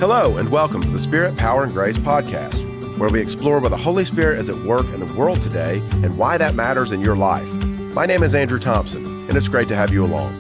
Hello, and welcome to the Spirit, Power, and Grace podcast, where we explore where the Holy Spirit is at work in the world today and why that matters in your life. My name is Andrew Thompson, and it's great to have you along.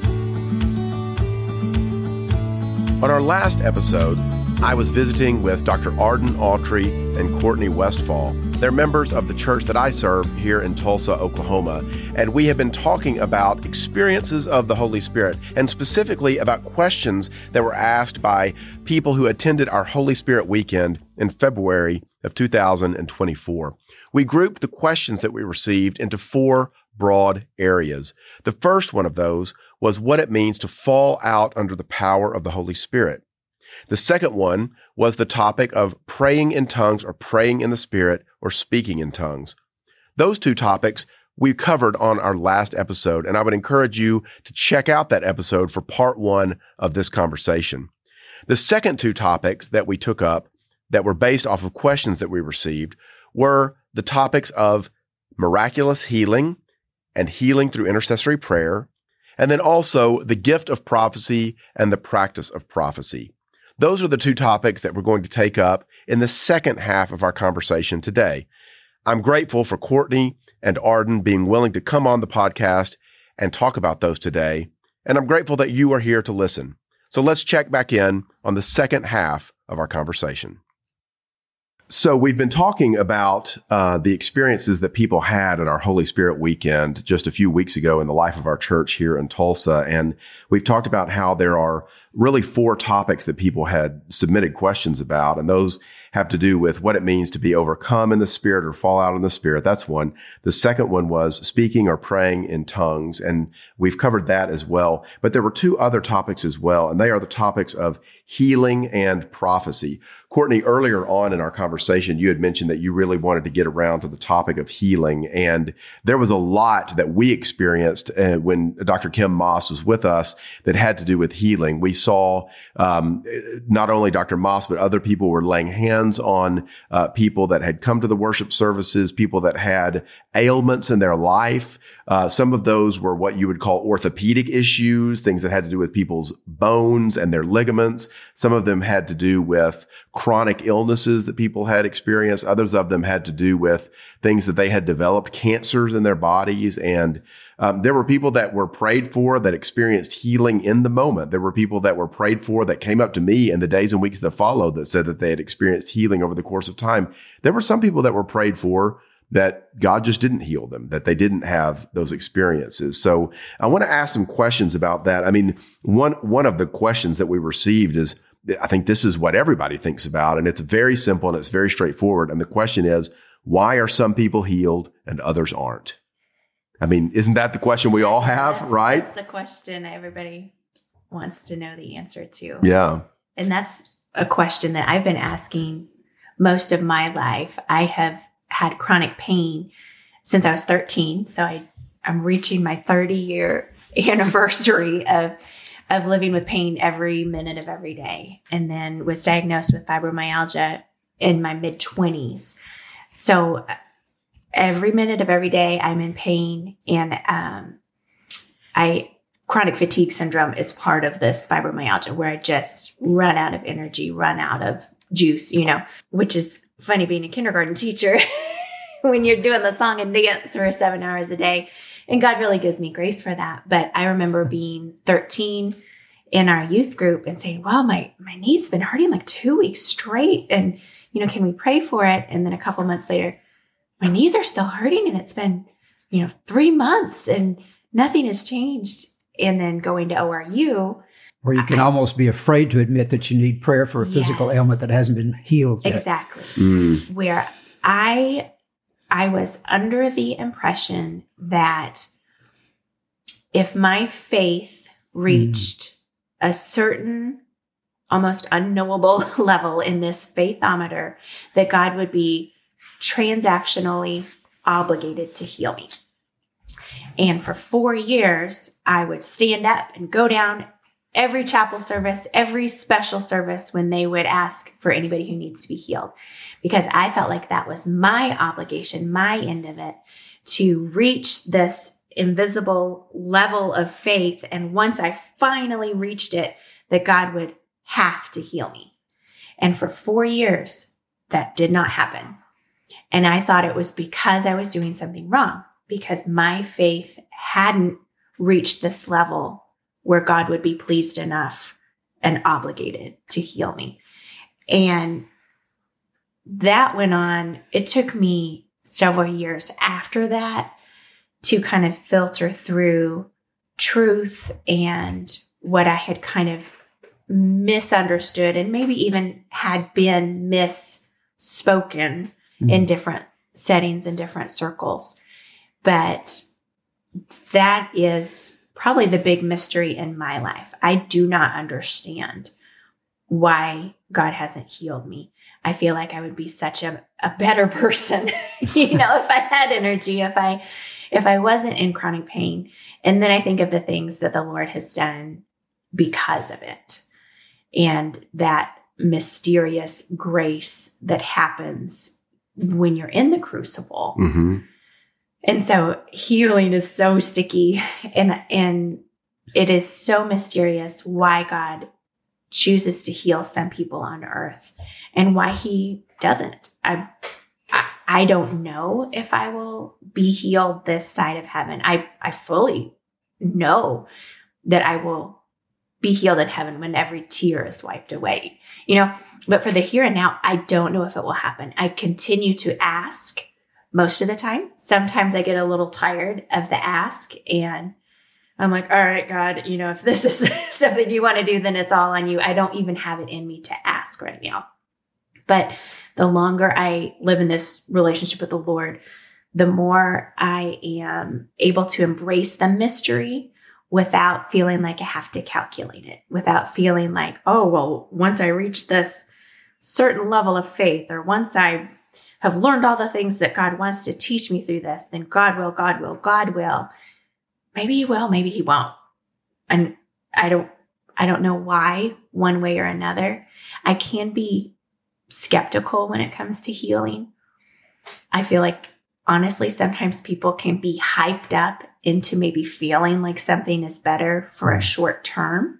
On our last episode, I was visiting with Dr. Arden Autry and Courtney Westfall. They're members of the church that I serve here in Tulsa, Oklahoma, and we have been talking about experiences of the Holy Spirit, and specifically about questions that were asked by people who attended our Holy Spirit weekend in February of 2024. We grouped the questions that we received into four broad areas. The first one of those was what it means to fall out under the power of the Holy Spirit. The second one was the topic of praying in tongues or praying in the Spirit or speaking in tongues. Those two topics we covered on our last episode, and I would encourage you to check out that episode for part one of this conversation. The second two topics that we took up that were based off of questions that we received were the topics of miraculous healing and healing through intercessory prayer, and then also the gift of prophecy and the practice of prophecy. Those are the two topics that we're going to take up in the second half of our conversation today. I'm grateful for Courtney and Arden being willing to come on the podcast and talk about those today, and I'm grateful that you are here to listen. So let's check back in on the second half of our conversation. So we've been talking about the experiences that people had at our Holy Spirit weekend just a few weeks ago in the life of our church here in Tulsa. And we've talked about how there are really four topics that people had submitted questions about. And those have to do with what it means to be overcome in the Spirit or fall out in the Spirit. That's one. The second one was speaking or praying in tongues. And we've covered that as well. But there were two other topics as well. And they are the topics of healing and prophecy. Courtney, earlier on in our conversation, you had mentioned that you really wanted to get around to the topic of healing. And there was a lot that we experienced when Dr. Kim Moss was with us that had to do with healing. We saw not only Dr. Moss, but other people were laying hands on people that had come to the worship services, people that had ailments in their life. Some of those were what you would call orthopedic issues, things that had to do with people's bones and their ligaments. Some of them had to do with chronic illnesses that people had experienced. Others of them had to do with things that they had developed, cancers in their bodies. And there were people that were prayed for that experienced healing in the moment. There were people that were prayed for that came up to me in the days and weeks that followed that said that they had experienced healing over the course of time. There were some people that were prayed for that God just didn't heal them, that they didn't have those experiences. So I want to ask some questions about that. I mean, one of the questions that we received is, I think this is what everybody thinks about, and it's very simple and it's very straightforward. And the question is, why are some people healed and others aren't? I mean, isn't that the question we all have, right? That's the question everybody wants to know the answer to. Yeah. And that's a question that I've been asking most of my life. I have had chronic pain since I was 13. So I'm reaching my 30-year anniversary of living with pain every minute of every day, and then was diagnosed with fibromyalgia in my mid-20s. So every minute of every day I'm in pain, and chronic fatigue syndrome is part of this fibromyalgia where I just run out of energy, run out of juice, which is funny being a kindergarten teacher when you're doing the song and dance for 7 hours a day. And God really gives me grace for that. But I remember being 13 in our youth group and saying, well, my knee's been hurting like 2 weeks straight. And, can we pray for it? And then a couple months later, my knees are still hurting and it's been, 3 months and nothing has changed. And then going to ORU. Where you can almost be afraid to admit that you need prayer for a physical ailment that hasn't been healed yet. Exactly. Where I was under the impression that if my faith reached a certain, almost unknowable level in this faithometer, that God would be transactionally obligated to heal me. And for 4 years, I would stand up and go down every chapel service, every special service when they would ask for anybody who needs to be healed, because I felt like that was my obligation, my end of it, to reach this invisible level of faith. And once I finally reached it, that God would have to heal me. And for 4 years, that did not happen. And I thought it was because I was doing something wrong, because my faith hadn't reached this level where God would be pleased enough and obligated to heal me. And that went on. It took me several years after that to kind of filter through truth and what I had kind of misunderstood and maybe even had been misspoken in different settings and different circles. But that is probably the big mystery in my life. I do not understand why God hasn't healed me. I feel like I would be such a better person, if I had energy, if I wasn't in chronic pain. And then I think of the things that the Lord has done because of it. And that mysterious grace that happens when you're in the crucible. Mm-hmm. And so healing is so sticky and it is so mysterious why God chooses to heal some people on earth and why he doesn't. I don't know if I will be healed this side of heaven. I fully know that I will be healed in heaven when every tear is wiped away, but for the here and now, I don't know if it will happen. I continue to ask most of the time. Sometimes I get a little tired of the ask and I'm like, all right, God, if this is stuff that you want to do, then it's all on you. I don't even have it in me to ask right now. But the longer I live in this relationship with the Lord, the more I am able to embrace the mystery without feeling like I have to calculate it, without feeling like, oh, well, once I reach this certain level of faith, or once I have learned all the things that God wants to teach me through this, then God will, God will, God will. Maybe he will, maybe he won't. And I don't know why, one way or another. I can be skeptical when it comes to healing. I feel like, honestly, sometimes people can be hyped up into maybe feeling like something is better for a short term.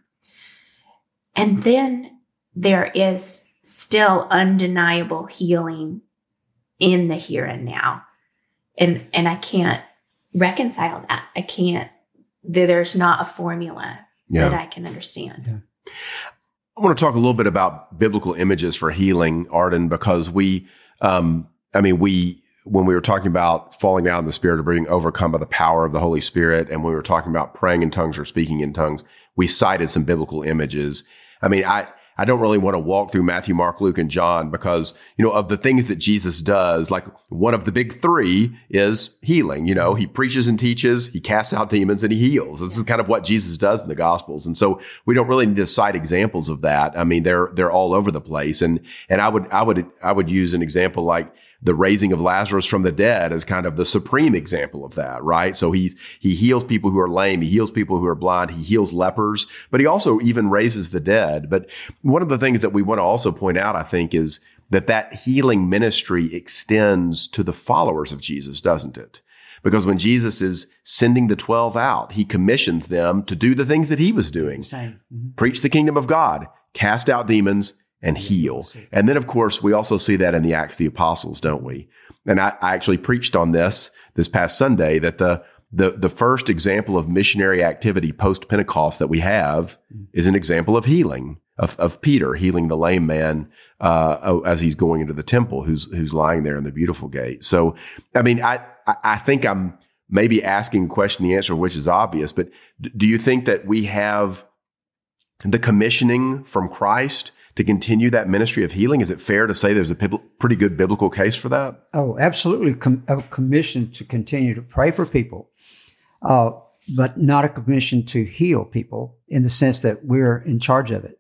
And then there is still undeniable healing in the here and now. And I can't reconcile that. There's not a formula that I can understand. Yeah. I want to talk a little bit about biblical images for healing, Arden, because when we were talking about falling out in the Spirit or being overcome by the power of the Holy Spirit, and when we were talking about praying in tongues or speaking in tongues, we cited some biblical images. I don't really want to walk through Matthew, Mark, Luke, and John because, of the things that Jesus does, like one of the big three is healing. He preaches and teaches, he casts out demons, and he heals. This is kind of what Jesus does in the Gospels. And so we don't really need to cite examples of that. They're all over the place. And I would use an example like the raising of Lazarus from the dead as kind of the supreme example of that, right? So he heals people who are lame. He heals people who are blind. He heals lepers, but he also even raises the dead. But one of the things that we want to also point out, I think, is that healing ministry extends to the followers of Jesus, doesn't it? Because when Jesus is sending the 12 out, he commissions them to do the things that he was doing. Preach the kingdom of God, cast out demons, and heal. And then, of course, we also see that in the Acts of the Apostles, don't we? And I actually preached on this past Sunday, that the first example of missionary activity post-Pentecost that we have is an example of healing, of Peter healing the lame man as he's going into the temple, who's lying there in the Beautiful Gate. So, I think I'm maybe asking a question, the answer of which is obvious, but do you think that we have the commissioning from Christ to continue that ministry of healing? Is it fair to say there's a pretty good biblical case for that? Oh, absolutely. A commission to continue to pray for people, but not a commission to heal people in the sense that we're in charge of it.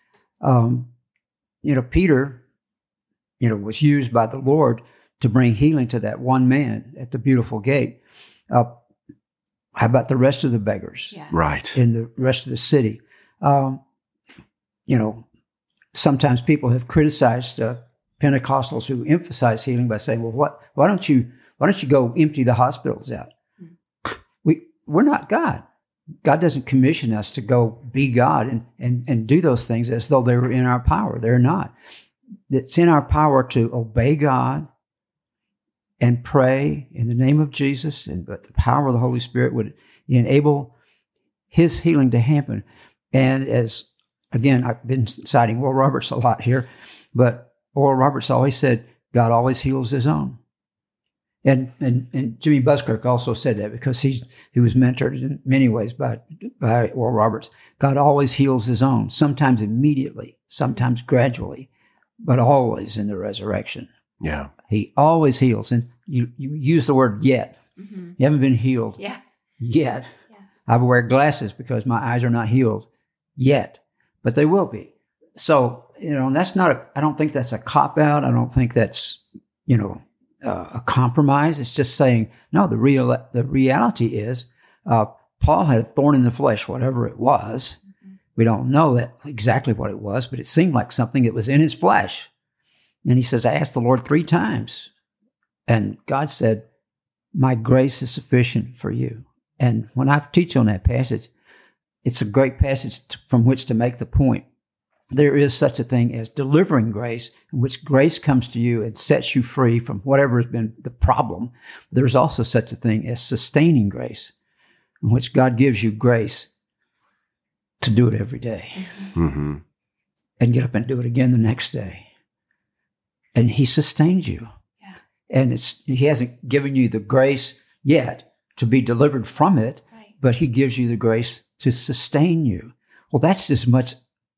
Peter, was used by the Lord to bring healing to that one man at the Beautiful Gate. How about the rest of the beggars? Yeah. Right. In the rest of the city? Sometimes people have criticized Pentecostals who emphasize healing by saying, "Well, why don't you go empty the hospitals out?" We're not God. God doesn't commission us to go be God and do those things as though they were in our power. They're not. it's in our power to obey God and pray in the name of Jesus, and but the power of the Holy Spirit would enable His healing to happen. And as, again, I've been citing Oral Roberts a lot here, but Oral Roberts always said, God always heals His own. And Jimmy Buskirk also said that because he was mentored in many ways by Oral Roberts. God always heals His own, sometimes immediately, sometimes gradually, but always in the resurrection. Yeah. He always heals. And you use the word yet. Mm-hmm. You haven't been healed yet. Yeah. I wear glasses because my eyes are not healed yet, but they will be. So, and that's not I don't think that's a cop-out. I don't think that's, a compromise. It's just saying, no, the reality is Paul had a thorn in the flesh, whatever it was. Mm-hmm. We don't know that exactly what it was, but it seemed like something that was in his flesh. And he says, I asked the Lord 3 times. And God said, my grace is sufficient for you. And when I teach on that passage, it's a great passage from which to make the point. There is such a thing as delivering grace, in which grace comes to you and sets you free from whatever has been the problem. There's also such a thing as sustaining grace, in which God gives you grace to do it every day. Mm-hmm. And get up and do it again the next day. And He sustains you. Yeah. And He hasn't given you the grace yet to be delivered from it, right, but He gives you the grace to sustain you. Well, that's as much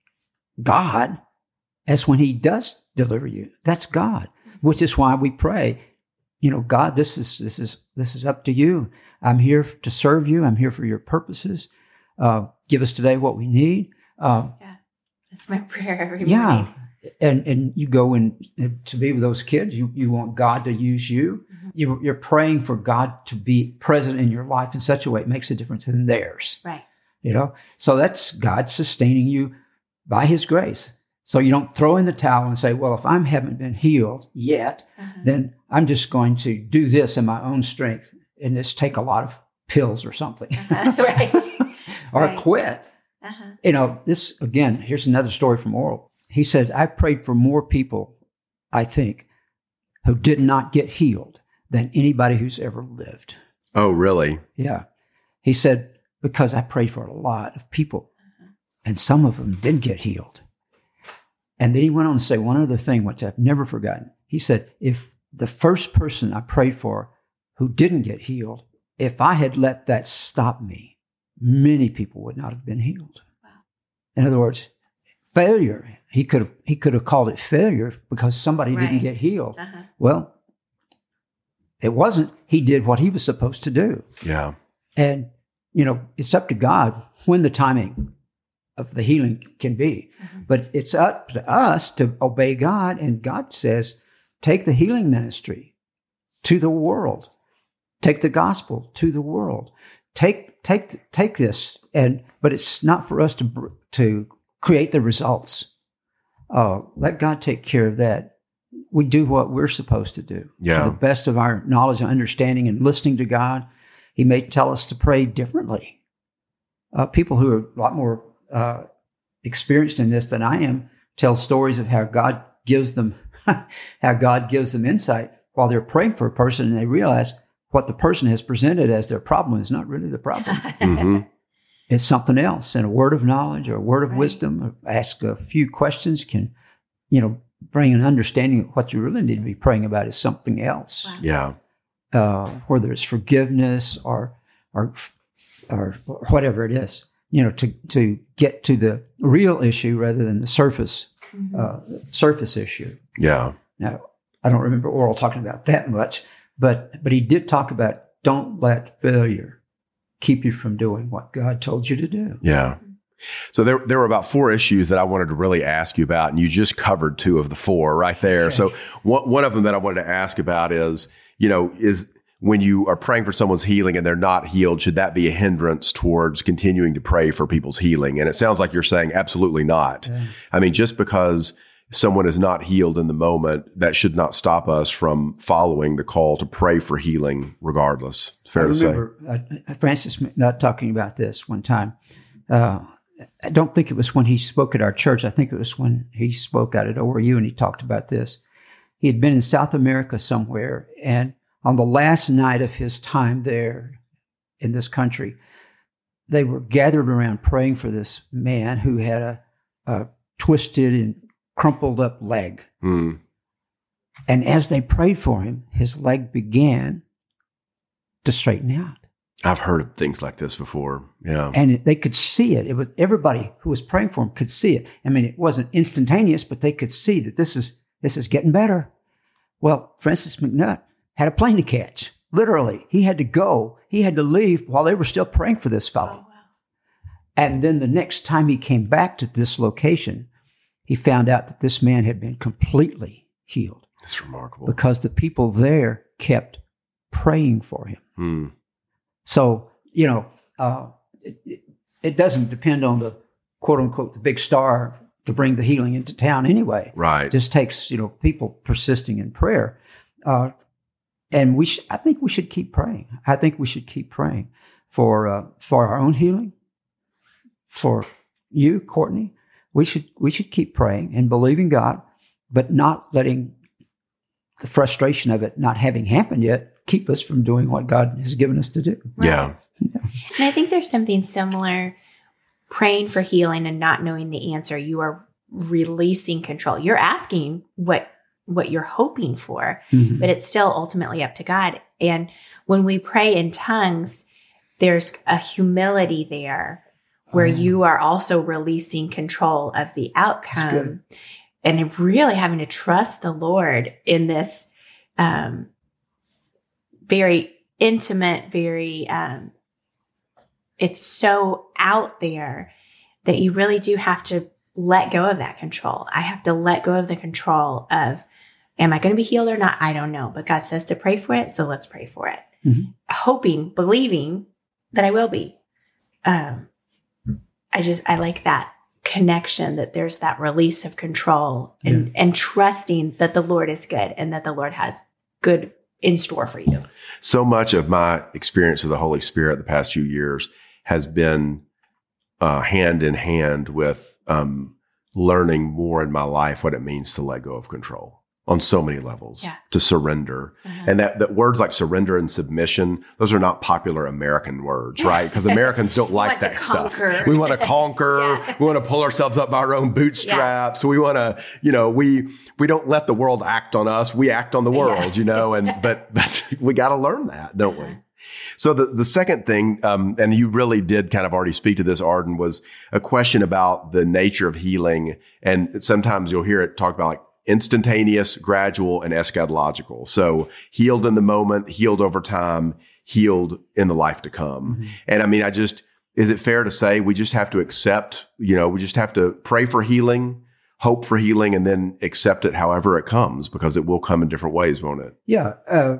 God as when He does deliver you. That's God, which is why we pray, God, this is up to you. I'm here to serve you. I'm here for your purposes. Give us today what we need. That's my prayer every morning. And you go in to be with those kids. You want God to use you. Mm-hmm. You're praying for God to be present in your life in such a way it makes a difference in theirs. Right. So that's God sustaining you by His grace. So you don't throw in the towel and say, well, if I haven't been healed yet, then I'm just going to do this in my own strength and just take a lot of pills or something. Right. Or quit. This, again, here's another story from Oral. He says, I prayed for more people, I think, who did not get healed than anybody who's ever lived. Oh, really? Yeah. He said, because I prayed for a lot of people, and some of them did get healed. And then he went on to say one other thing, which I've never forgotten. He said, if the first person I prayed for who didn't get healed, if I had let that stop me, many people would not have been healed. Wow. In other words, failure. He could have called it failure because somebody didn't get healed. Well, it wasn't. He did what he was supposed to do. Yeah. And, it's up to God when the timing of the healing can be. But it's up to us to obey God. And God says, take the healing ministry to the world. Take the gospel to the world. Take this. But it's not for us to create the results. Let God take care of that. We do what we're supposed to do. To the best of our knowledge and understanding and listening to God. He may tell us to pray differently. People who are a lot more experienced in this than I am tell stories of how God gives them insight while they're praying for a person, and they realize what the person has presented as their problem is not really the problem. Mm-hmm. It's something else, and a word of knowledge or a word of wisdom, or ask a few questions can, bring an understanding of what you really need to be praying about is something else. Wow. Yeah. Whether it's forgiveness or whatever it is, to get to the real issue rather than the surface issue. Yeah. Now, I don't remember Oral talking about that much, but he did talk about don't let failure keep you from doing what God told you to do. Yeah. So there were about 4 issues that I wanted to really ask you about, and you just covered 2 of the 4 right there. Okay. So one of them that I wanted to ask about is when you are praying for someone's healing and they're not healed, should that be a hindrance towards continuing to pray for people's healing? And it sounds like you're saying absolutely not. Yeah. I mean, just because someone is not healed in the moment, that should not stop us from following the call to pray for healing regardless. Fair to say. Francis not talking about this one time. I don't think it was when he spoke at our church. I think it was when he spoke out at ORU and he talked about this. He had been in South America somewhere, and on the last night of his time there in this country, they were gathered around praying for this man who had a twisted and crumpled up leg. Mm. And as they prayed for him, his leg began to straighten out. I've heard of things like this before. Yeah. And they could see it. It was everybody who was praying for him could see it. I mean, it wasn't instantaneous, but they could see that this is getting better. Well, Francis McNutt had a plane to catch. Literally, he had to go. He had to leave while they were still praying for this fellow. Oh, wow. And then the next time he came back to this location, he found out that this man had been completely healed. It's remarkable. Because the people there kept praying for him. Hmm. So, it doesn't depend on the quote unquote, the big star to bring the healing into town anyway. Right. It just takes, people persisting in prayer. And I think we should keep praying. I think we should keep praying for our own healing, for you, Courtney. We should keep praying and believing God, but not letting the frustration of it not having happened yet keep us from doing what God has given us to do. Right. Yeah. And I think there's something similar, praying for healing and not knowing the answer. You are releasing control. You're asking what you're hoping for, Mm-hmm. but it's still ultimately up to God. And when we pray in tongues, there's a humility there where you are also releasing control of the outcome and really having to trust the Lord in this very intimate, very, it's so out there that you really do have to let go of that control. I have to let go of the control of, am I going to be healed or not? I don't know, but God says to pray for it. So let's pray for it. Mm-hmm. Hoping, believing that I will be. I like that connection, that there's that release of control and trusting that the Lord is good and that the Lord has good in store for you. So much of my experience of the Holy Spirit the past few years has been hand in hand with learning more in my life what it means to let go of control on so many levels, to surrender. Uh-huh. And that words like surrender and submission, those are not popular American words, right? Because Americans don't like that stuff. We want to conquer. We want to pull ourselves up by our own bootstraps. We want to, we don't let the world act on us. We act on the world, but we got to learn that, don't we? So the second thing, and you really did kind of already speak to this, Arden, was a question about the nature of healing. And sometimes you'll hear it talk about like instantaneous, gradual, and eschatological. So healed in the moment, healed over time, healed in the life to come. Mm-hmm. And I mean, is it fair to say we just have to accept, we just have to pray for healing, hope for healing, and then accept it however it comes, because it will come in different ways, won't it? Yeah.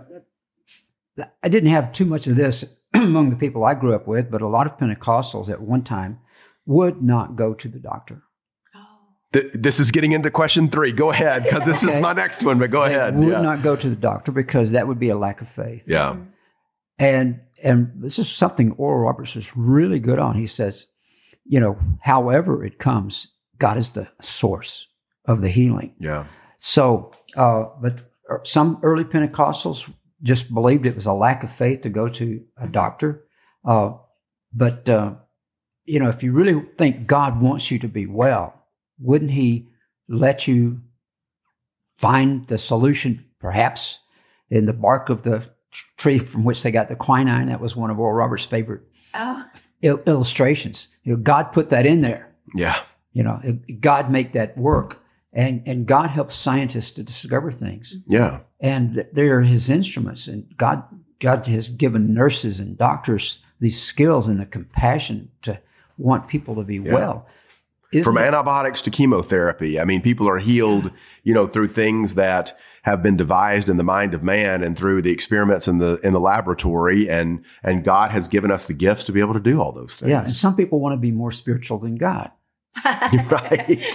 I didn't have too much of this among the people I grew up with, but a lot of Pentecostals at one time would not go to the doctor. This is getting into question 3. Go ahead, because this is my next one, but go ahead. Would not go to the doctor because that would be a lack of faith. Yeah. And this is something Oral Roberts is really good on. He says, however it comes, God is the source of the healing. Yeah. So, but some early Pentecostals just believed it was a lack of faith to go to a doctor. But if you really think God wants you to be well, wouldn't he let you find the solution, perhaps, in the bark of the tree from which they got the quinine? That was one of Oral Roberts' favorite illustrations. God put that in there. Yeah. God make that work. And God helps scientists to discover things. Yeah. And they're his instruments. And God has given nurses and doctors these skills and the compassion to want people to be well. From antibiotics to chemotherapy. I mean, people are healed, through things that have been devised in the mind of man and through the experiments in the laboratory. And God has given us the gifts to be able to do all those things. Yeah. And some people want to be more spiritual than God. Right.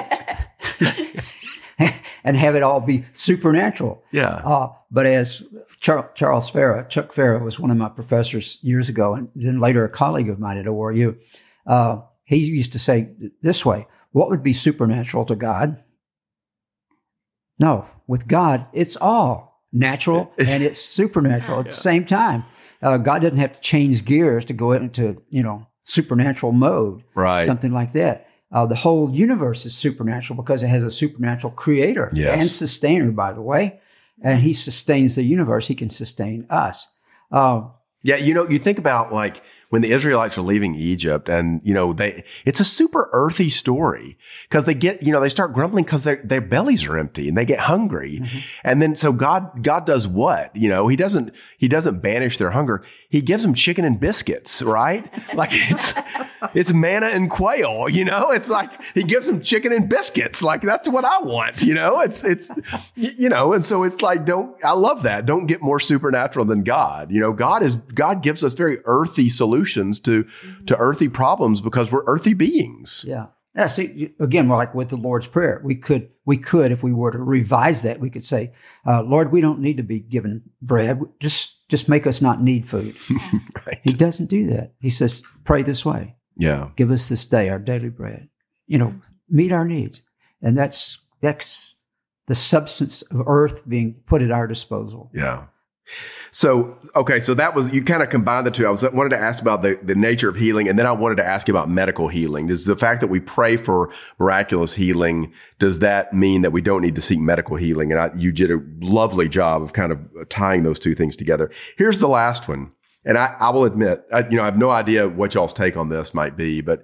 And have it all be supernatural. Yeah. But as Chuck Farah was one of my professors years ago, and then later a colleague of mine at ORU, he used to say this way, what would be supernatural to God? No, with God, it's all natural and it's supernatural at the same time. God doesn't have to change gears to go into, supernatural mode, right? Something like that. The whole universe is supernatural because it has a supernatural creator and sustainer, by the way. And he sustains the universe. He can sustain us. You think about like when the Israelites are leaving Egypt and, it's a super earthy story because they get, they start grumbling because their bellies are empty and they get hungry. Mm-hmm. And then, so God does what? He doesn't banish their hunger. He gives them chicken and biscuits, right? Like it's manna and quail, it's like he gives them chicken and biscuits. Like that's what I want, it's, and so it's like, I love that. Don't get more supernatural than God. God gives us very earthy solutions to earthy problems because we're earthy beings. Yeah. Yeah. See, again, we're like with the Lord's Prayer. We could, if we were to revise that, we could say, Lord, we don't need to be given bread. Just make us not need food. Right. He doesn't do that. He says, pray this way. Yeah. Give us this day our daily bread. Meet our needs. And that's the substance of earth being put at our disposal. Yeah. So that was, you kind of combined the two. I wanted to ask about the nature of healing, and then I wanted to ask you about medical healing. Does the fact that we pray for miraculous healing, does that mean that we don't need to seek medical healing? And you did a lovely job of kind of tying those two things together. Here's the last one. And I will admit, I have no idea what y'all's take on this might be, but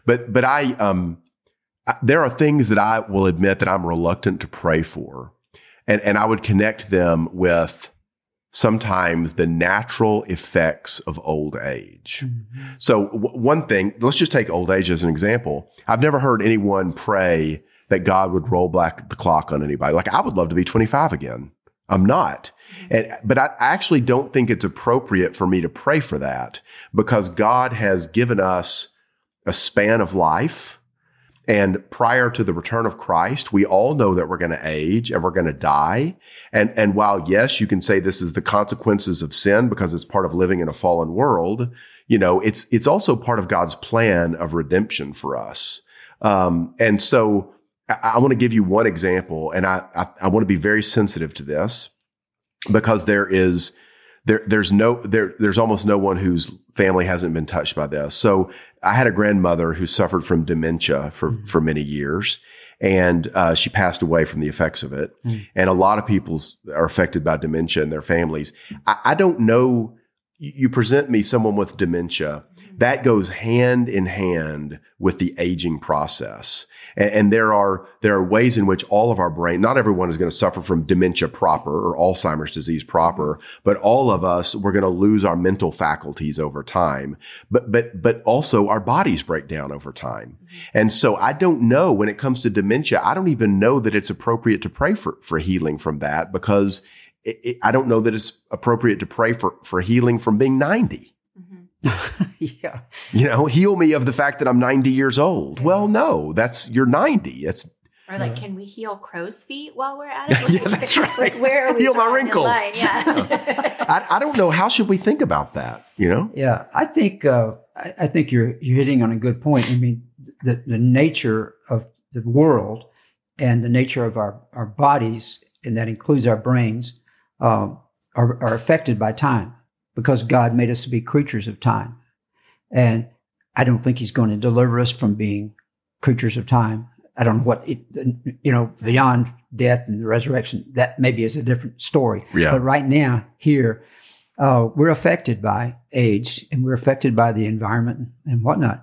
there are things that I will admit that I'm reluctant to pray for. And I would connect them with sometimes the natural effects of old age. Mm-hmm. So one thing, let's just take old age as an example. I've never heard anyone pray that God would roll back the clock on anybody. Like, I would love to be 25 again. I'm not. But I actually don't think it's appropriate for me to pray for that because God has given us a span of life. And prior to the return of Christ, we all know that we're going to age and we're going to die. And while, yes, you can say this is the consequences of sin because it's part of living in a fallen world, it's also part of God's plan of redemption for us. And so I want to give you one example, and I want to be very sensitive to this because there's almost no one whose family hasn't been touched by this. So I had a grandmother who suffered from dementia for many years, and she passed away from the effects of it. Mm. And a lot of people are affected by dementia in their families. I don't know. You present me someone with dementia, that goes hand in hand with the aging process. And there are ways in which all of our brain, not everyone is going to suffer from dementia proper or Alzheimer's disease proper, but all of us, we're going to lose our mental faculties over time. But also our bodies break down over time. And so I don't know, when it comes to dementia, I don't even know that it's appropriate to pray for healing from that because I don't know that it's appropriate to pray for healing from being 90. Yeah. Heal me of the fact that I'm 90 years old. Well, no, you're 90. Or can we heal crow's feet while we're at it? Yeah, that's right. Where are we? Heal my wrinkles. Yeah. I don't know. How should we think about that? Yeah, I think you're hitting on a good point. I mean, the nature of the world and the nature of our bodies, and that includes our brains, are affected by time. Because God made us to be creatures of time. And I don't think he's going to deliver us from being creatures of time. I don't know what, beyond death and the resurrection, that maybe is a different story. Yeah. But right now, here, we're affected by age and we're affected by the environment and whatnot.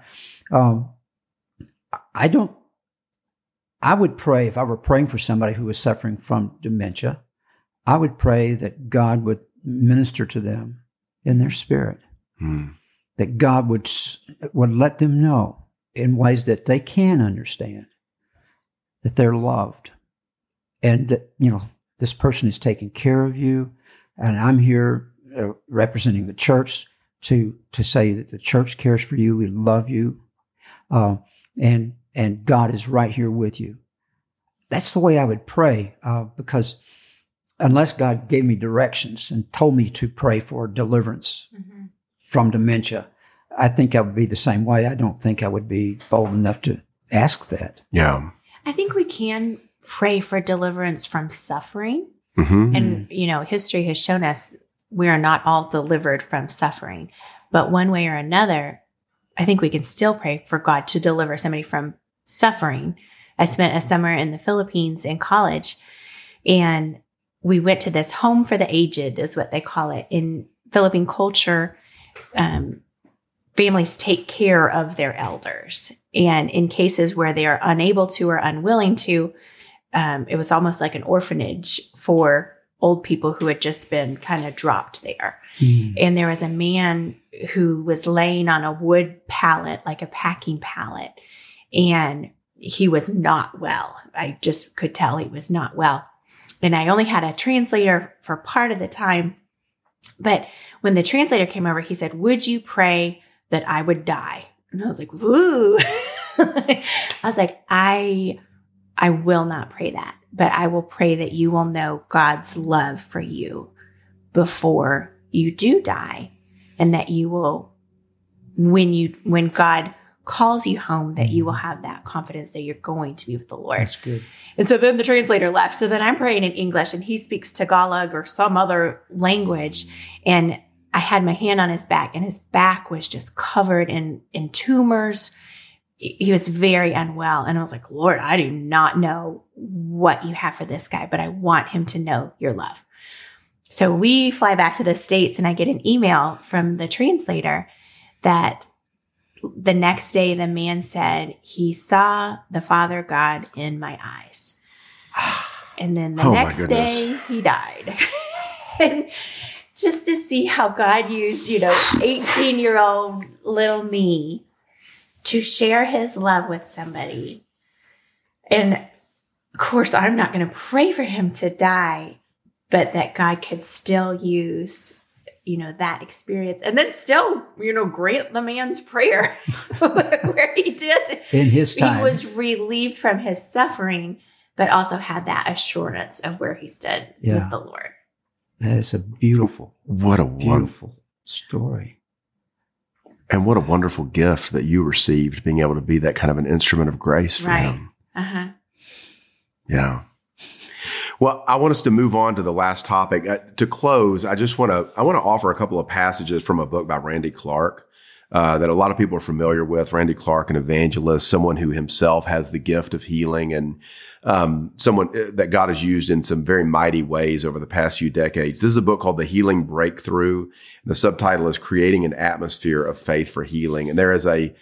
I would pray, if I were praying for somebody who was suffering from dementia, I would pray that God would minister to them in their spirit, that God would let them know in ways that they can understand that they're loved, and that this person is taking care of you, and I'm here representing the church to say that the church cares for you, we love you, and God is right here with you. That's the way I would pray, because unless God gave me directions and told me to pray for deliverance from dementia, I think I would be the same way. I don't think I would be bold enough to ask that. Yeah. I think we can pray for deliverance from suffering. Mm-hmm. And, history has shown us we are not all delivered from suffering. But one way or another, I think we can still pray for God to deliver somebody from suffering. I spent a summer in the Philippines in college, and we went to this home for the aged, is what they call it. In Philippine culture, families take care of their elders. And in cases where they are unable to or unwilling to, it was almost like an orphanage for old people who had just been kind of dropped there. Mm. And there was a man who was laying on a wood pallet, like a packing pallet, and he was not well. I just could tell he was not well. And I only had a translator for part of the time. But when the translator came over, he said, "Would you pray that I would die?" And I was like, "Woo." I was like, I will not pray that, but I will pray that you will know God's love for you before you do die. And that you will, when God calls you home, that you will have that confidence that you're going to be with the Lord. That's good. And so then the translator left. So then I'm praying in English, and he speaks Tagalog or some other language. And I had my hand on his back, and his back was just covered in tumors. He was very unwell. And I was like, "Lord, I do not know what you have for this guy, but I want him to know your love." So we fly back to the States, and I get an email from the translator that the next day the man said he saw the Father God in my eyes. And then the next day he died. And just to see how God used, 18-year-old little me to share his love with somebody. And of course, I'm not going to pray for him to die, but that God could still use, that experience, and then still, grant the man's prayer where he did. In his time. He was relieved from his suffering, but also had that assurance of where he stood with the Lord. That is a beautiful story. And what a wonderful gift that you received, being able to be that kind of an instrument of grace for him. Uh-huh. Yeah. Well, I want us to move on to the last topic. To close, I want to offer a couple of passages from a book by Randy Clark that a lot of people are familiar with. Randy Clark, an evangelist, someone who himself has the gift of healing, and someone that God has used in some very mighty ways over the past few decades. This is a book called The Healing Breakthrough. The subtitle is Creating an Atmosphere of Faith for Healing. And there is a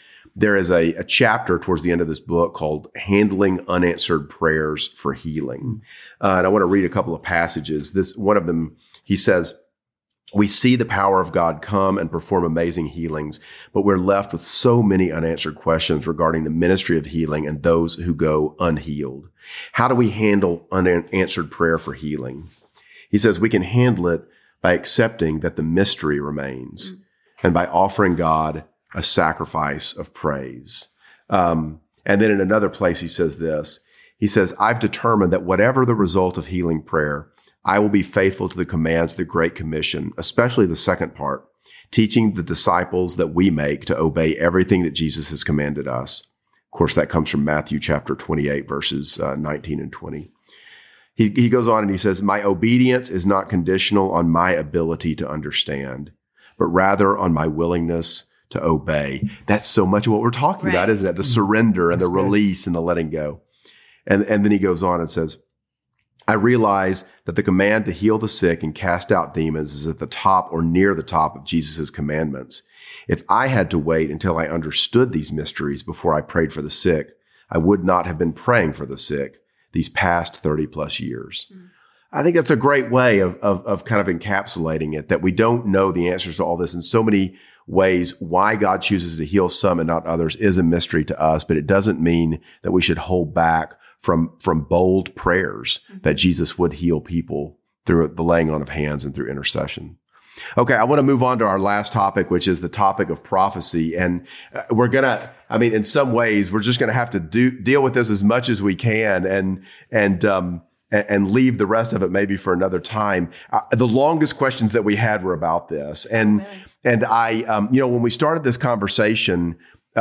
chapter towards the end of this book called Handling Unanswered Prayers for Healing. And I want to read a couple of passages. One of them, he says, "We see the power of God come and perform amazing healings, but we're left with so many unanswered questions regarding the ministry of healing and those who go unhealed. How do we handle unanswered prayer for healing?" He says, "We can handle it by accepting that the mystery remains and by offering God a sacrifice of praise." And then in another place, he says this. He says, "I've determined that whatever the result of healing prayer, I will be faithful to the commands of the Great Commission, especially the second part, teaching the disciples that we make to obey everything that Jesus has commanded us." Of course, that comes from Matthew chapter 28, verses 19 and 20. He goes on and he says, "My obedience is not conditional on my ability to understand, but rather on my willingness to obey." That's so much of what we're talking about, isn't it? The surrender and the release and the letting go. And then he goes on and says, "I realize that the command to heal the sick and cast out demons is at the top or near the top of Jesus' commandments. If I had to wait until I understood these mysteries before I prayed for the sick, I would not have been praying for the sick these past 30 plus years." I think that's a great way of kind of encapsulating it, that we don't know the answers to all this in so many ways. Why God chooses to heal some and not others is a mystery to us, but it doesn't mean that we should hold back from bold prayers that Jesus would heal people through the laying on of hands and through intercession. Okay, I want to move on to our last topic, which is the topic of prophecy. And we're going to, in some ways, we're just going to have to deal with this as much as we can. And and leave the rest of it maybe for another time. The longest questions that we had were about this. And I, when we started this conversation,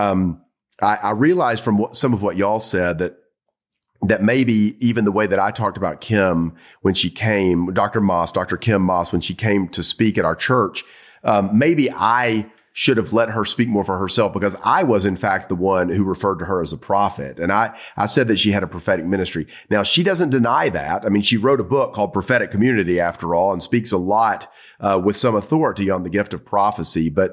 I realized from some of what y'all said that maybe even the way that I talked about Kim when she came, Dr. Kim Moss, when she came to speak at our church, maybe I should have let her speak more for herself, because I was in fact the one who referred to her as a prophet. And I said that she had a prophetic ministry. Now, she doesn't deny that. I mean, she wrote a book called Prophetic Community after all, and speaks a lot with some authority on the gift of prophecy. But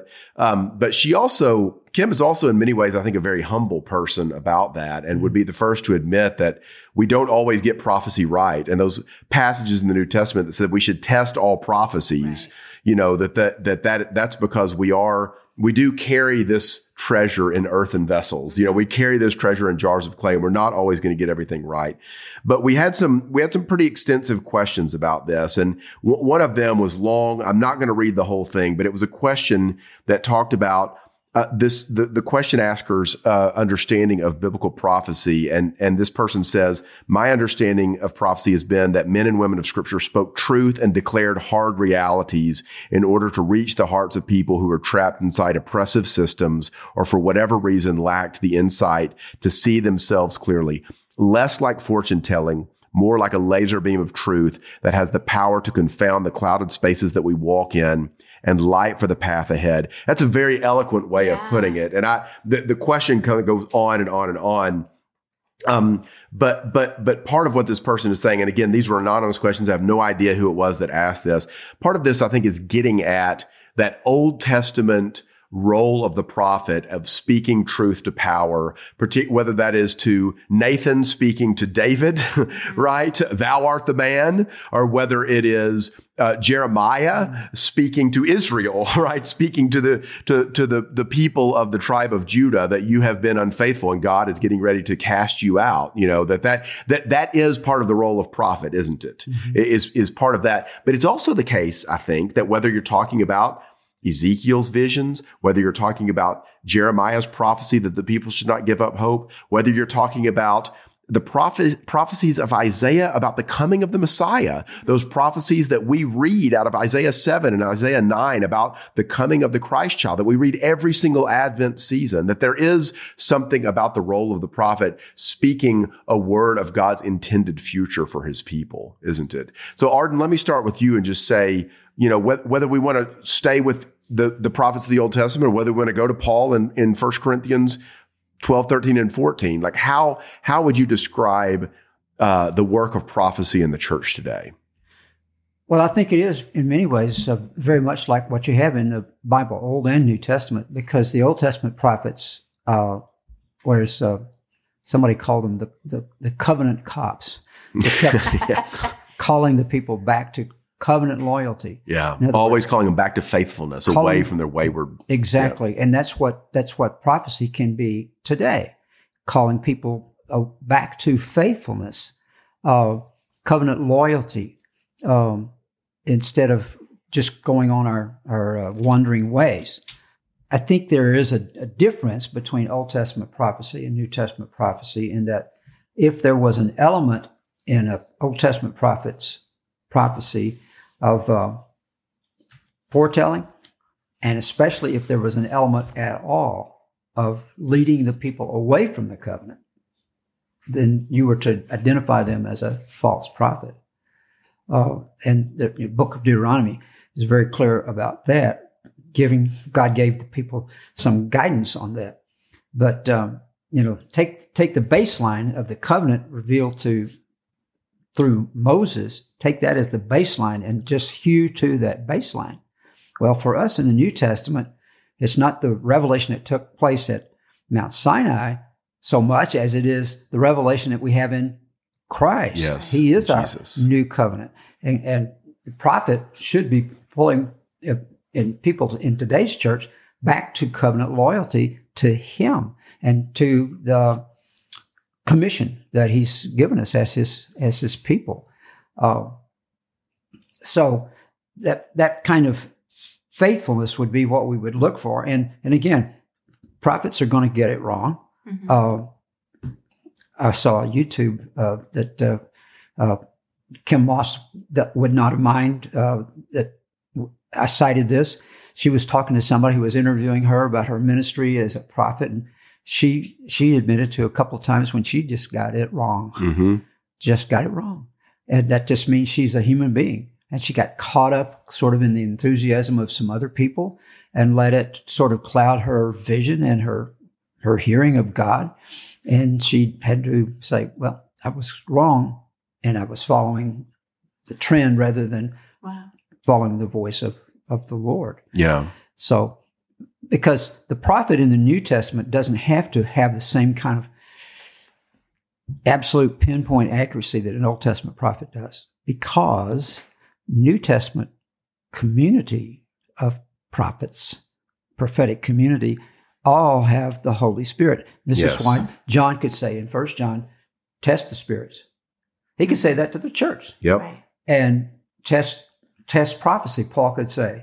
Kim is also in many ways, I think, a very humble person about that, and would be the first to admit that we don't always get prophecy right. And those passages in the New Testament that said we should test all prophecies, right, that's because we do carry this treasure in earthen vessels. We carry this treasure in jars of clay, and we're not always going to get everything right. But we had some pretty extensive questions about this. And one of them was long. I'm not going to read the whole thing, but it was a question that talked about the question asker's understanding of biblical prophecy. And this person says, my understanding of prophecy has been that men and women of Scripture spoke truth and declared hard realities in order to reach the hearts of people who were trapped inside oppressive systems, or for whatever reason lacked the insight to see themselves clearly. Less like fortune telling, more like a laser beam of truth that has the power to confound the clouded spaces that we walk in and light for the path ahead. That's a very eloquent way of putting it. And the question kind of goes on and on and on. But part of what this person is saying, and again, these were anonymous questions. I have no idea who it was that asked this. Part of this, I think, is getting at that Old Testament role of the prophet of speaking truth to power, whether that is to Nathan speaking to David, right? Thou art the man, or whether it is Jeremiah speaking to Israel, right? Speaking to the people of the tribe of Judah, that you have been unfaithful and God is getting ready to cast you out. That is part of the role of prophet, isn't it? Mm-hmm. Is part of that. But it's also the case, I think, that whether you're talking about Ezekiel's visions, whether you're talking about Jeremiah's prophecy that the people should not give up hope, whether you're talking about the prophecies of Isaiah about the coming of the Messiah, those prophecies that we read out of Isaiah 7 and Isaiah 9 about the coming of the Christ child, that we read every single Advent season, that there is something about the role of the prophet speaking a word of God's intended future for his people, isn't it? So Arden, let me start with you and just say, whether we want to stay with the prophets of the Old Testament, or whether we want to go to Paul in 1 Corinthians 12, 13, and 14, like how would you describe the work of prophecy in the church today? Well, I think it is in many ways very much like what you have in the Bible, Old and New Testament, because the Old Testament prophets, whereas somebody called them the covenant cops, they kept yes. calling the people back to covenant loyalty. Yeah, always calling them back to faithfulness, away from their wayward. Exactly, and that's what prophecy can be today, calling people back to faithfulness, covenant loyalty, instead of just going on our wandering ways. I think there is a difference between Old Testament prophecy and New Testament prophecy, in that if there was an element in an Old Testament prophet's prophecy of foretelling, and especially if there was an element at all of leading the people away from the covenant, then you were to identify them as a false prophet. And the book of Deuteronomy is very clear about that. God gave the people some guidance on that. But take the baseline of the covenant revealed through Moses, take that as the baseline and just hew to that baseline. Well, for us in the New Testament, it's not the revelation that took place at Mount Sinai so much as it is the revelation that we have in Christ. Yes, he is Jesus. Our new covenant. And the prophet should be pulling in people in today's church back to covenant loyalty to him and to the commission that he's given us as his people. So that kind of faithfulness would be what we would look for. And again, prophets are going to get it wrong. Mm-hmm. I saw on YouTube that Kim Moss that would not have mind that I cited this. She was talking to somebody who was interviewing her about her ministry as a prophet, and she admitted to a couple of times when she just got it wrong. Mm-hmm. Just got it wrong. And that just means she's a human being. And she got caught up sort of in the enthusiasm of some other people and let it sort of cloud her vision and her hearing of God. And she had to say, well, I was wrong, and I was following the trend rather than following the voice of the Lord. Yeah. So, because the prophet in the New Testament doesn't have to have the same kind of absolute pinpoint accuracy that an Old Testament prophet does, because New Testament community of prophets, prophetic community, all have the Holy Spirit. This is why John could say in 1 John, test the spirits. He could say that to the church. Yep. Right. And test prophecy. Paul could say,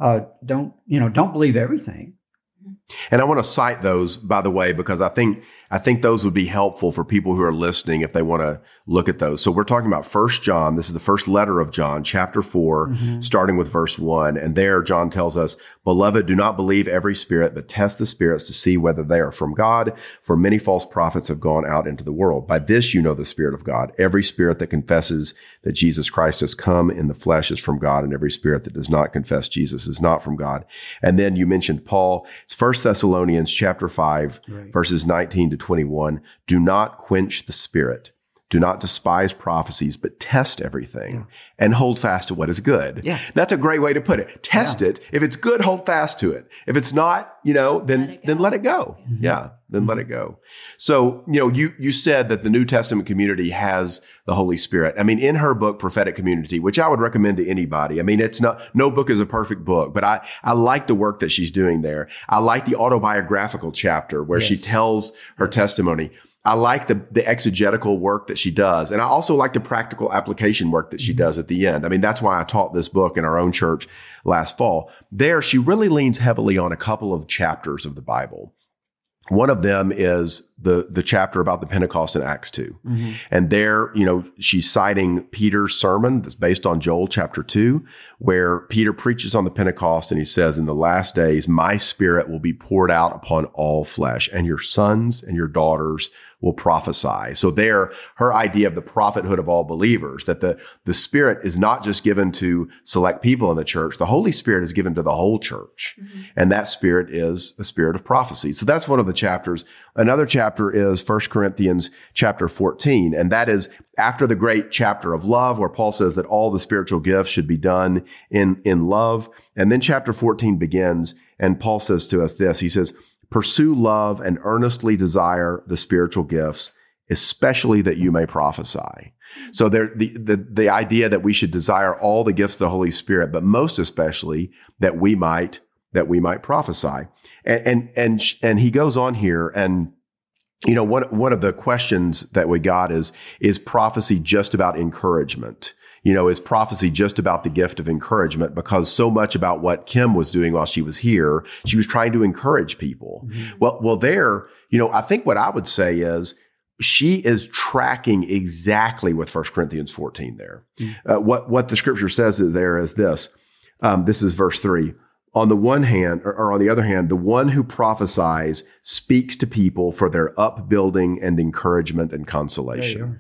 don't believe everything. And I want to cite those, by the way, because I think those would be helpful for people who are listening if they want to look at those. So we're talking about 1 John. This is the first letter of John, chapter 4, starting with verse 1. And there John tells us, "Beloved, do not believe every spirit, but test the spirits to see whether they are from God. For many false prophets have gone out into the world. By this you know the Spirit of God. Every spirit that confesses that Jesus Christ has come in the flesh is from God, and every spirit that does not confess Jesus is not from God." And then you mentioned Paul. It's 1 Thessalonians chapter 5, verses 19 to 21. "Do not quench the spirit. Do not despise prophecies, but test everything and hold fast to what is good." Yeah. That's a great way to put it. Test it. If it's good, hold fast to it. If it's not, then let it go. Mm-hmm. Yeah. Then let it go. So, you said that the New Testament community has the Holy Spirit. I mean, in her book, Prophetic Community, which I would recommend to anybody. I mean, no book is a perfect book, but I like the work that she's doing there. I like the autobiographical chapter where she tells her testimony. I like the exegetical work that she does. And I also like the practical application work that she does at the end. I mean, that's why I taught this book in our own church last fall. There, she really leans heavily on a couple of chapters of the Bible. One of them is the chapter about the Pentecost in Acts 2. Mm-hmm. And there, she's citing Peter's sermon that's based on Joel chapter 2, where Peter preaches on the Pentecost and he says, "In the last days, my spirit will be poured out upon all flesh, and your sons and your daughters will prophesy." So there, her idea of the prophethood of all believers, that the Spirit is not just given to select people in the church. The Holy Spirit is given to the whole church. Mm-hmm. And that Spirit is a spirit of prophecy. So that's one of the chapters. Another chapter is 1 Corinthians chapter 14. And that is after the great chapter of love, where Paul says that all the spiritual gifts should be done in love. And then chapter 14 begins, and Paul says to us this. He says, "Pursue love and earnestly desire the spiritual gifts, especially that you may prophesy." So there, the idea that we should desire all the gifts of the Holy Spirit, but most especially that we might prophesy. And he goes on here, and one of the questions that we got is prophecy just about encouragement? Is prophecy just about the gift of encouragement? Because so much about what Kim was doing while she was here, she was trying to encourage people. Mm-hmm. Well, there, I think what I would say is she is tracking exactly with 1 Corinthians 14 there. Mm-hmm. What the scripture says there is this. This is verse 3. "On the one hand, or on the other hand, the one who prophesies speaks to people for their upbuilding and encouragement and consolation."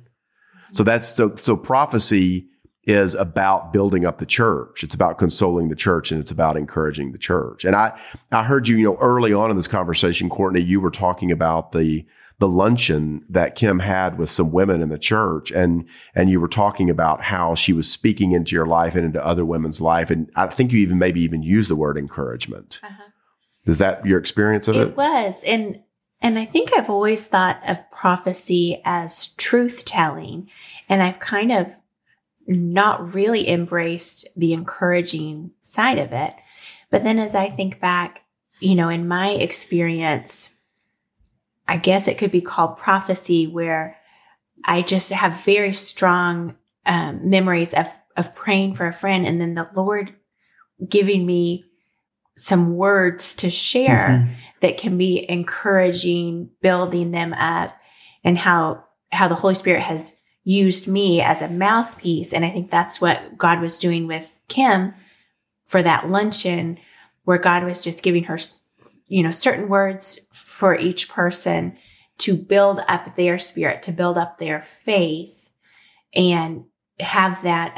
So prophecy is about building up the church. It's about consoling the church, and it's about encouraging the church. And I heard you, early on in this conversation, Courtney, you were talking about the luncheon that Kim had with some women in the church, and you were talking about how she was speaking into your life and into other women's life. And I think you maybe even used the word encouragement. Uh-huh. Is that your experience of it? It was. And I think I've always thought of prophecy as truth telling, and I've kind of not really embraced the encouraging side of it. But then as I think back, in my experience, I guess it could be called prophecy, where I just have very strong memories of praying for a friend, and then the Lord giving me some words to share that can be encouraging, building them up, and how the Holy Spirit has used me as a mouthpiece. And I think that's what God was doing with Kim for that luncheon, where God was just giving her, certain words for each person to build up their spirit, to build up their faith, and have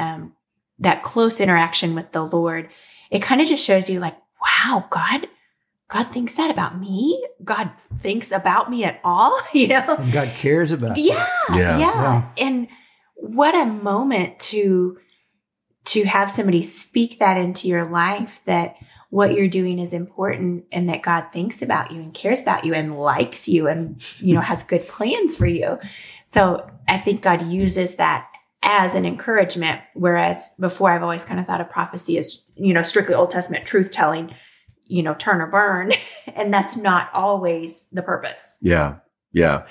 that close interaction with the Lord. It kind of just shows you like, wow, God thinks that about me. God thinks about me at all, And God cares about you. Yeah. And what a moment to have somebody speak that into your life, that what you're doing is important and that God thinks about you and cares about you and likes you and, has good plans for you. So I think God uses that as an encouragement, whereas before I've always kind of thought of prophecy as, strictly Old Testament truth telling, turn or burn. And that's not always the purpose. Yeah. Yeah.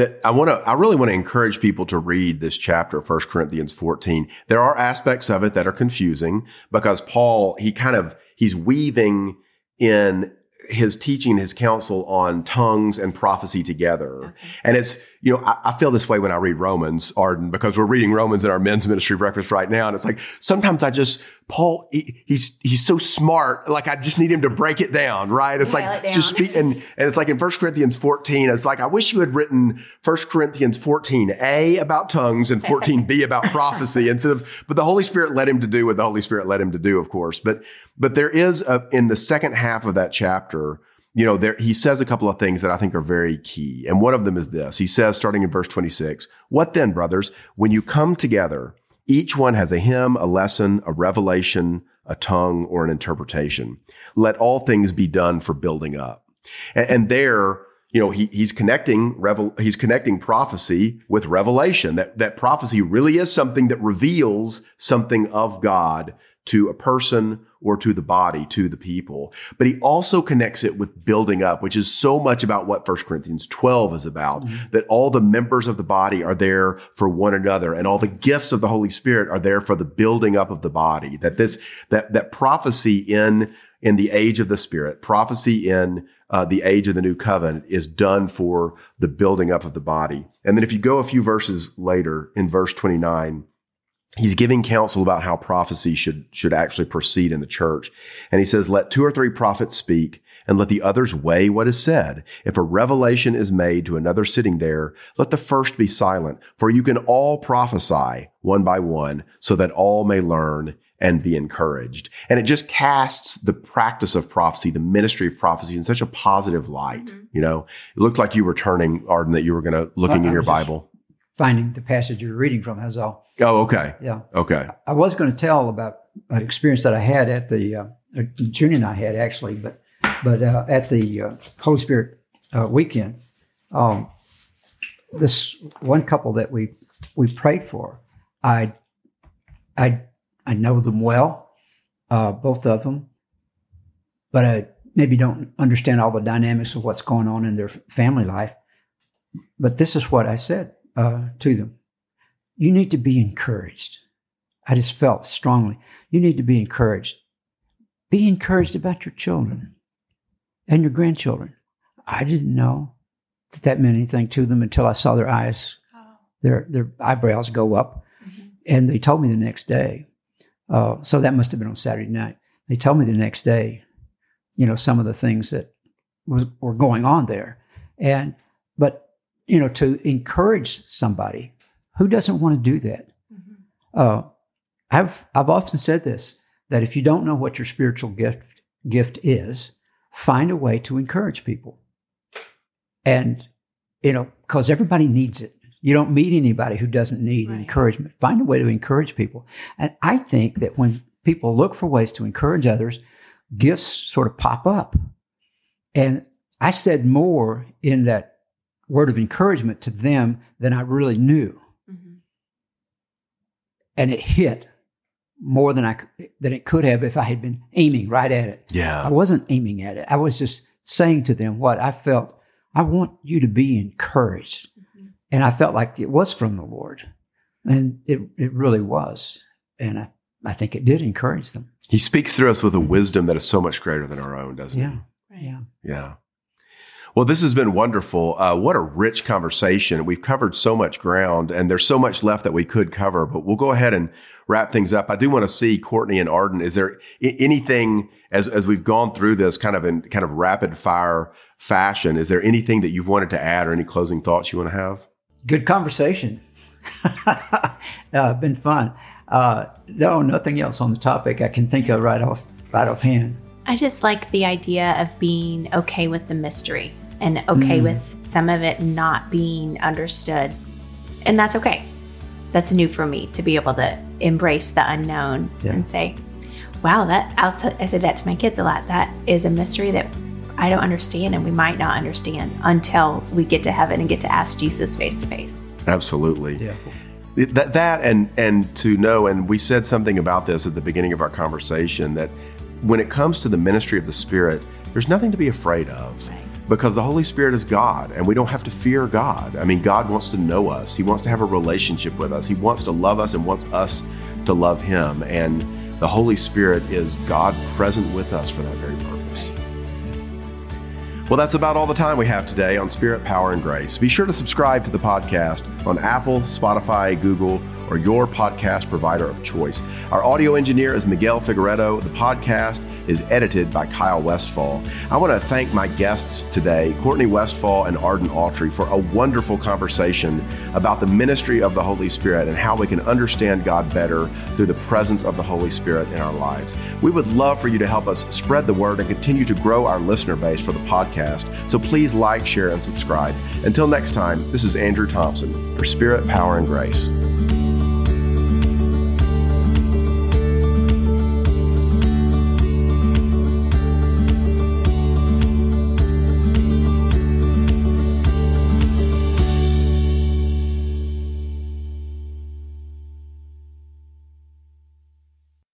I really want to encourage people to read this chapter, 1 Corinthians 14. There are aspects of it that are confusing because Paul, he's weaving in his teaching, his counsel on tongues and prophecy together. Okay. And it's, I feel this way when I read Romans, Arden, because we're reading Romans in our men's ministry breakfast right now. And it's like, sometimes Paul, he's so smart. Like, I just need him to break it down, right? It's just speak. And it's like in 1 Corinthians 14, it's like, I wish you had written 1 Corinthians 14a about tongues and 14b about prophecy but the Holy Spirit led him to do what the Holy Spirit led him to do, of course. But there is in the second half of that chapter, he says a couple of things that I think are very key. And one of them is this. He says, starting in verse 26, "What then, brothers, when you come together, each one has a hymn, a lesson, a revelation, a tongue, or an interpretation. Let all things be done for building up." And there, he's connecting prophecy with revelation. That prophecy really is something that reveals something of God to a person or to the body, to the people. But he also connects it with building up, which is so much about what 1 Corinthians 12 is about, that all the members of the body are there for one another, and all the gifts of the Holy Spirit are there for the building up of the body. That prophecy in the age of the Spirit, prophecy in the age of the new covenant is done for the building up of the body. And then if you go a few verses later, in verse 29, he's giving counsel about how prophecy should actually proceed in the church. And he says, "Let 2 or 3 prophets speak, and let the others weigh what is said. If a revelation is made to another sitting there, let the first be silent. For you can all prophesy one by one, so that all may learn and be encouraged." And it just casts the practice of prophecy, the ministry of prophecy, in such a positive light. It looked like you were turning, Arden, that you were going to looking in your Bible. Finding the passage you're reading from, that's all. Oh, okay. Yeah. Okay. I was going to tell about an experience that I had at the, Junior and I had actually, but at the Holy Spirit weekend, this one couple that we prayed for, I know them well, both of them, but I maybe don't understand all the dynamics of what's going on in their family life. But this is what I said to them. You need to be encouraged. I just felt strongly. You need to be encouraged. Be encouraged about your children and your grandchildren. I didn't know that meant anything to them until I saw their eyes, their eyebrows go up. And they told me the next day. So that must have been on Saturday night. They told me the next day, some of the things that were going on there. But to encourage somebody, who doesn't want to do that? I've often said this, that if you don't know what your spiritual gift is, find a way to encourage people. And, because everybody needs it. You don't meet anybody who doesn't need encouragement. Find a way to encourage people. And I think that when people look for ways to encourage others, gifts sort of pop up. And I said more in that word of encouragement to them than I really knew. And it hit more than it could have if I had been aiming right at it. Yeah. I wasn't aiming at it. I was just saying to them what I felt. I want you to be encouraged. And I felt like it was from the Lord. And it really was. And I think it did encourage them. He speaks through us with a wisdom that is so much greater than our own, doesn't he? Yeah. Yeah. Well, this has been wonderful. What a rich conversation. We've covered so much ground, and there's so much left that we could cover, but we'll go ahead and wrap things up. I do want to see Courtney and Arden. Is there anything, as we've gone through this kind of rapid fire fashion, is there anything that you've wanted to add or any closing thoughts you want to have? Good conversation. Been fun. No, nothing else on the topic I can think of right offhand. I just like the idea of being okay with the mystery and okay with some of it not being understood. And that's okay. That's new for me to be able to embrace the unknown and say, wow, I say that to my kids a lot. That is a mystery that I don't understand, and we might not understand until we get to heaven and get to ask Jesus face to face. Absolutely. Yeah. That and to know, and we said something about this at the beginning of our conversation, that when it comes to the ministry of the Spirit, there's nothing to be afraid of. Right. Because the Holy Spirit is God, and we don't have to fear God. I mean, God wants to know us. He wants to have a relationship with us. He wants to love us and wants us to love Him. And the Holy Spirit is God present with us for that very purpose. Well, that's about all the time we have today on Spirit, Power, and Grace. Be sure to subscribe to the podcast on Apple, Spotify, Google, or your podcast provider of choice. Our audio engineer is Miguel Figueredo. The podcast is edited by Kyle Westfall. I want to thank my guests today, Courtney Westfall and Arden Autry, for a wonderful conversation about the ministry of the Holy Spirit and how we can understand God better through the presence of the Holy Spirit in our lives. We would love for you to help us spread the word and continue to grow our listener base for the podcast. So please like, share, and subscribe. Until next time, this is Andrew Thompson for Spirit, Power, and Grace.